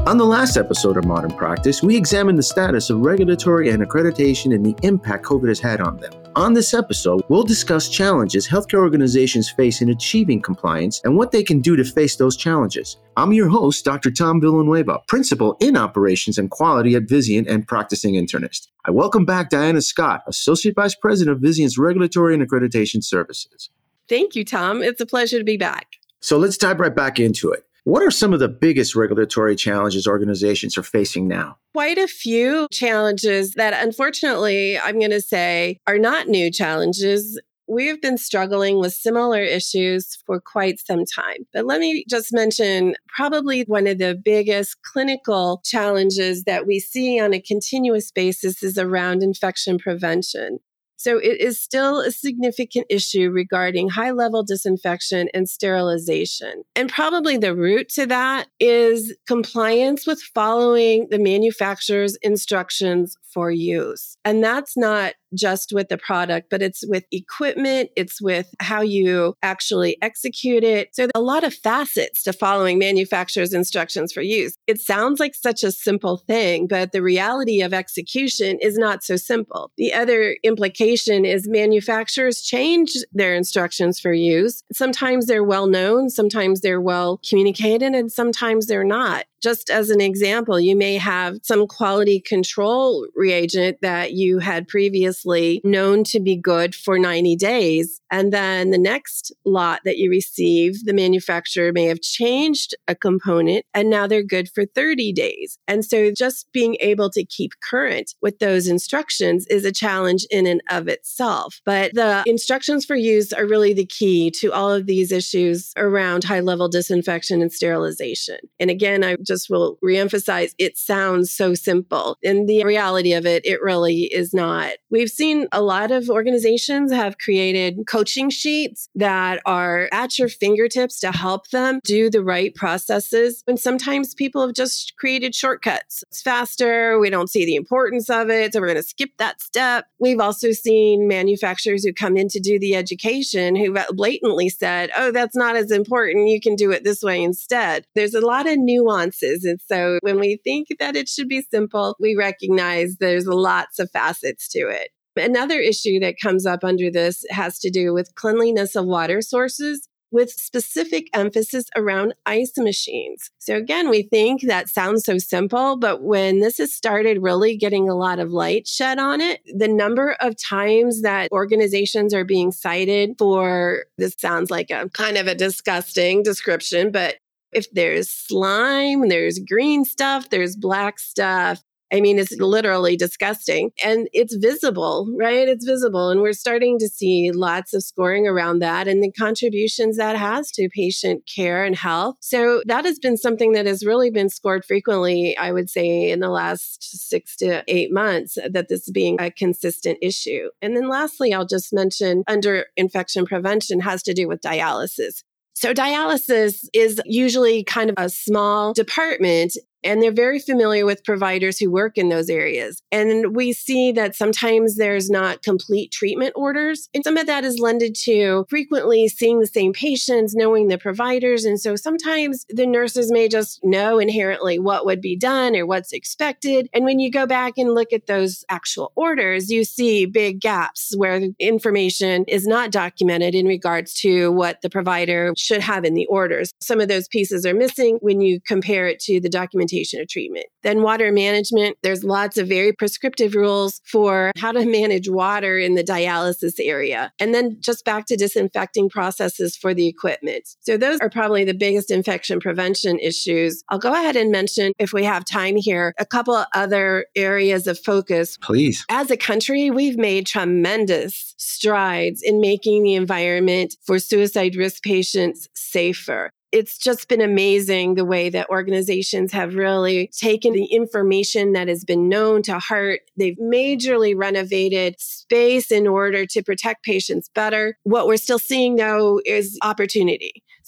On the last episode of Modern Practice, we examined the status of regulatory and accreditation and the impact COVID has had on them. On this episode, we'll discuss challenges healthcare organizations face in achieving compliance and what they can do to face those challenges. I'm your host, Dr. Tom Villanueva, Principal in Operations and Quality at Vizient and practicing internist. I welcome back Diana Scott, Associate Vice President of Vizient's Regulatory and Accreditation Services. Thank you, Tom. It's a pleasure to be back. So let's dive right back into it. What are some of the biggest regulatory challenges organizations are facing now? Quite a few challenges that, unfortunately, I'm going to say are not new challenges. We've been struggling with similar issues for quite some time. But let me just mention probably one of the biggest clinical challenges that we see on a continuous basis is around infection prevention. So it is still a significant issue regarding high-level disinfection and sterilization. And probably the root to that is compliance with following the manufacturer's instructions for use. And that's not just with the product, but it's with equipment, it's with how you actually execute it. So a lot of facets to following manufacturer's instructions for use. It sounds like such a simple thing, but the reality of execution is not so simple. The other implication is manufacturers change their instructions for use. Sometimes they're well known, sometimes they're well communicated, and sometimes they're not. Just as an example, you may have some quality control reagent that you had previously known to be good for 90 days. And then the next lot that you receive, the manufacturer may have changed a component and now they're good for 30 days. And so just being able to keep current with those instructions is a challenge in and of itself. But the instructions for use are really the key to all of these issues around high-level disinfection and sterilization. And again, I just will reemphasize, it sounds so simple. In the reality of it, it really is not. We've seen a lot of organizations have created coaching sheets that are at your fingertips to help them do the right processes. And sometimes people have just created shortcuts. It's faster. We don't see the importance of it. So we're going to skip that step. We've also seen manufacturers who come in to do the education who blatantly said, oh, that's not as important. You can do it this way instead. There's a lot of nuances. And so when we think that it should be simple, we recognize there's lots of facets to it. Another issue that comes up under this has to do with cleanliness of water sources, with specific emphasis around ice machines. So again, we think that sounds so simple, but when this has started really getting a lot of light shed on it, the number of times that organizations are being cited for, this sounds like a kind of a disgusting description, but if there's slime, there's green stuff, there's black stuff. I mean, it's literally disgusting. And it's visible, right? It's visible. And we're starting to see lots of scoring around that and the contributions that has to patient care and health. So that has been something that has really been scored frequently, I would say, in the last 6 to 8 months, that this being a consistent issue. And then lastly, I'll just mention under infection prevention has to do with dialysis. So dialysis is usually kind of a small department, and they're very familiar with providers who work in those areas. And we see that sometimes there's not complete treatment orders. And some of that is lended to frequently seeing the same patients, knowing the providers. And so sometimes the nurses may just know inherently what would be done or what's expected. And when you go back and look at those actual orders, you see big gaps where the information is not documented in regards to what the provider should have in the orders. Some of those pieces are missing when you compare it to the documentation of treatment. Then water management, there's lots of very prescriptive rules for how to manage water in the dialysis area. And then just back to disinfecting processes for the equipment. So those are probably the biggest infection prevention issues. I'll go ahead and mention, if we have time here, a couple of other areas of focus. Please. As a country, we've made tremendous strides in making the environment for suicide risk patients safer. It's just been amazing the way that organizations have really taken the information that has been known to heart. They've majorly renovated space in order to protect patients better. What we're still seeing, though, is opportunity.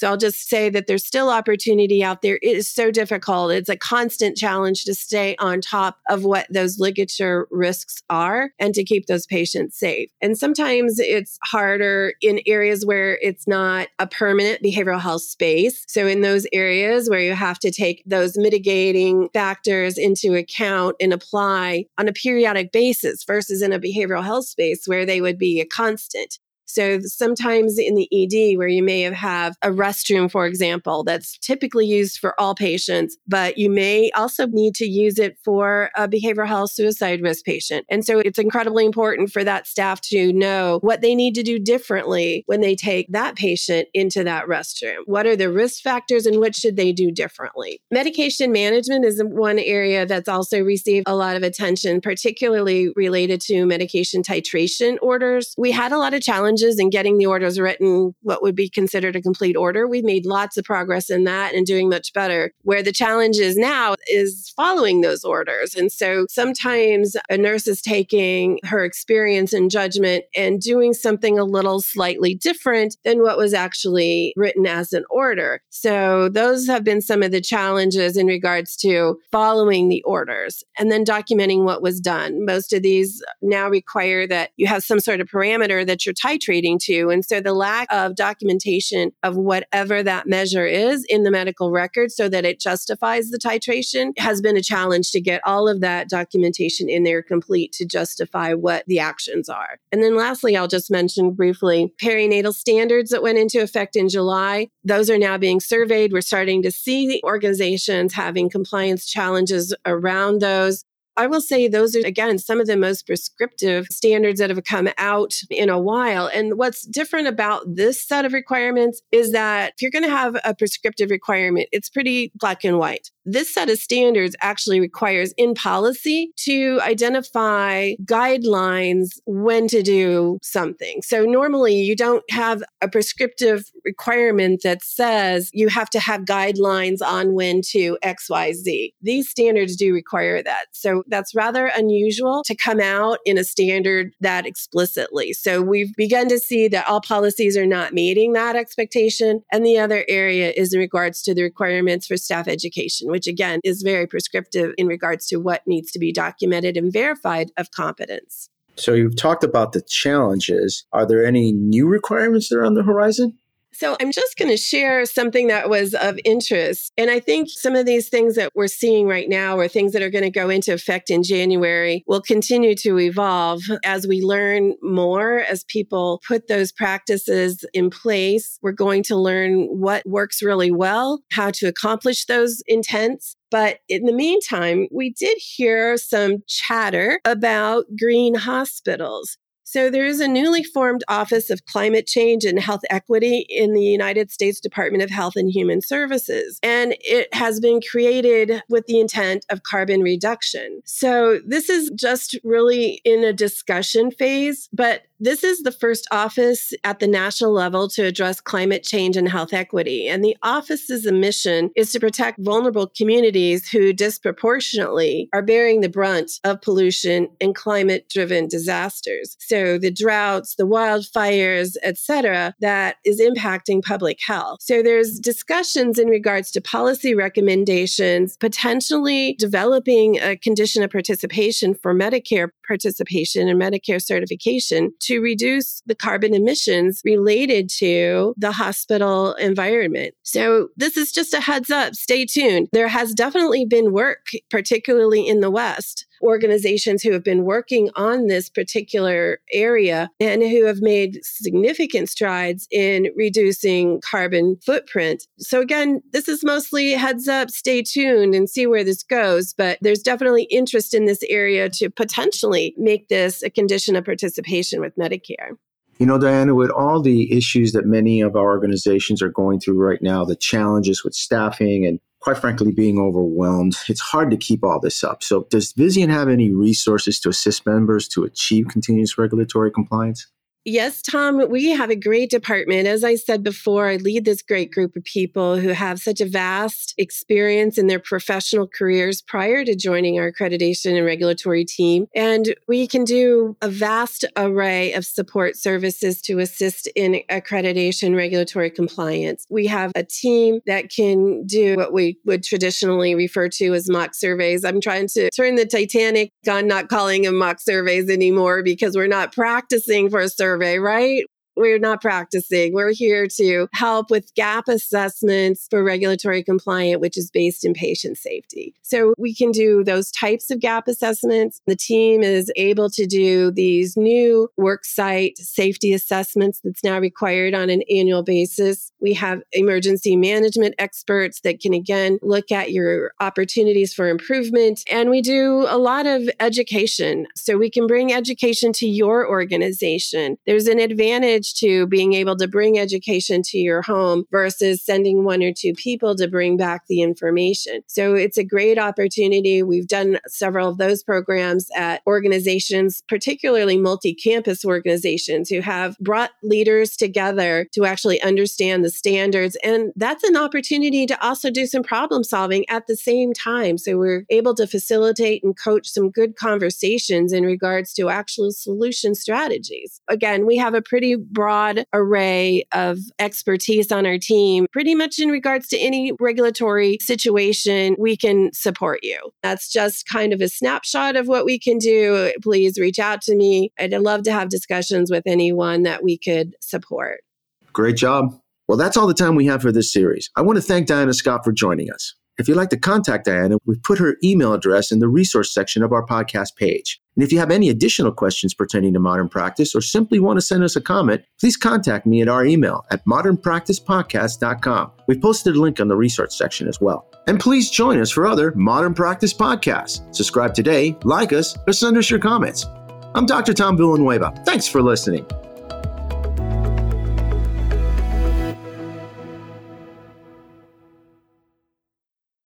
So I'll just say that there's still opportunity out there. It is so difficult. It's a constant challenge to stay on top of what those ligature risks are and to keep those patients safe. And sometimes it's harder in areas where it's not a permanent behavioral health space. So in those areas where you have to take those mitigating factors into account and apply on a periodic basis versus in a behavioral health space where they would be a constant. So sometimes in the ED where you may have a restroom, for example, that's typically used for all patients, but you may also need to use it for a behavioral health suicide risk patient. And so it's incredibly important for that staff to know what they need to do differently when they take that patient into that restroom. What are the risk factors and what should they do differently? Medication management is one area that's also received a lot of attention, particularly related to medication titration orders. We had a lot of challenges in getting the orders written, what would be considered a complete order. We've made lots of progress in that and doing much better. Where the challenge is now is following those orders. And so sometimes a nurse is taking her experience and judgment and doing something a little slightly different than what was actually written as an order. So those have been some of the challenges in regards to following the orders and then documenting what was done. Most of these now require that you have some sort of parameter that you're titrating to. And so the lack of documentation of whatever that measure is in the medical record so that it justifies the titration has been a challenge to get all of that documentation in there complete to justify what the actions are. And then lastly, I'll just mention briefly perinatal standards that went into effect in July. Those are now being surveyed. We're starting to see organizations having compliance challenges around those. I will say those are, again, some of the most prescriptive standards that have come out in a while. And what's different about this set of requirements is that if you're going to have a prescriptive requirement, it's pretty black and white. This set of standards actually requires in policy to identify guidelines when to do something. So normally you don't have a prescriptive requirement that says you have to have guidelines on when to XYZ. These standards do require that. So that's rather unusual to come out in a standard that explicitly. So we've begun to see that all policies are not meeting that expectation. And the other area is in regards to the requirements for staff education, which again is very prescriptive in regards to what needs to be documented and verified of competence. So you've talked about the challenges. Are there any new requirements that are on the horizon? So I'm just going to share something that was of interest. And I think some of these things that we're seeing right now are things that are going to go into effect in January will continue to evolve as we learn more, as people put those practices in place. We're going to learn what works really well, how to accomplish those intents. But in the meantime, we did hear some chatter about green hospitals. So there is a newly formed Office of Climate Change and Health Equity in the United States Department of Health and Human Services. And it has been created with the intent of carbon reduction. So this is just really in a discussion phase, but this is the first office at the national level to address climate change and health equity. And the office's mission is to protect vulnerable communities who disproportionately are bearing the brunt of pollution and climate-driven disasters. So the droughts, the wildfires, et cetera, that is impacting public health. So there's discussions in regards to policy recommendations, potentially developing a condition of participation for Medicare participation and Medicare certification to reduce the carbon emissions related to the hospital environment. So this is just a heads up. Stay tuned. There has definitely been work, particularly in the West, organizations who have been working on this particular area and who have made significant strides in reducing carbon footprint. So again, this is mostly heads up, stay tuned and see where this goes. But there's definitely interest in this area to potentially make this a condition of participation with Medicare. You know, Diana, with all the issues that many of our organizations are going through right now, the challenges with staffing and quite frankly, being overwhelmed, it's hard to keep all this up. So does Vizient have any resources to assist members to achieve continuous regulatory compliance? Yes, Tom, we have a great department. As I said before, I lead this great group of people who have such a vast experience in their professional careers prior to joining our accreditation and regulatory team. And we can do a vast array of support services to assist in accreditation regulatory compliance. We have a team that can do what we would traditionally refer to as mock surveys. I'm trying to turn the Titanic on not calling them mock surveys anymore because we're not practicing for a survey, right? We're not practicing. We're here to help with gap assessments for regulatory compliant, which is based in patient safety. So we can do those types of gap assessments. The team is able to do these new worksite safety assessments that's now required on an annual basis. We have emergency management experts that can, again, look at your opportunities for improvement. And we do a lot of education. So we can bring education to your organization. There's an advantage to being able to bring education to your home versus sending one or two people to bring back the information. So it's a great opportunity. We've done several of those programs at organizations, particularly multi-campus organizations who have brought leaders together to actually understand the standards. And that's an opportunity to also do some problem solving at the same time. So we're able to facilitate and coach some good conversations in regards to actual solution strategies. Again, we have a pretty broad array of expertise on our team. Pretty much in regards to any regulatory situation, we can support you. That's just kind of a snapshot of what we can do. Please reach out to me. I'd love to have discussions with anyone that we could support. Great job. Well, that's all the time we have for this series. I want to thank Diana Scott for joining us. If you'd like to contact Diana, we've put her email address in the resource section of our podcast page. And if you have any additional questions pertaining to modern practice or simply want to send us a comment, please contact me at our email at modernpracticepodcast.com. We've posted a link on the resource section as well. And please join us for other Modern Practice podcasts. Subscribe today, like us, or send us your comments. I'm Dr. Tom Villanueva. Thanks for listening.